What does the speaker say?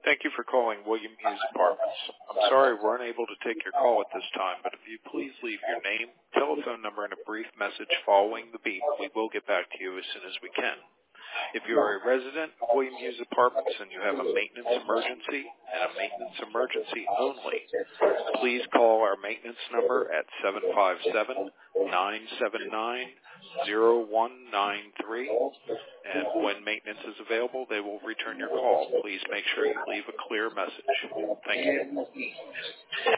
Thank you for calling William Hughes Apartments. I'm sorry we're unable to take your call at this time, but if you please leave your name, telephone number, and a brief message following the beep, we will get back to you as soon as we can. If you are a resident of William Hughes Apartments and you have a maintenance emergency and a maintenance emergency only, please call our maintenance number at 757-979-0193. And when maintenance is available, they will return your call. Please make sure you leave a clear message. Thank you.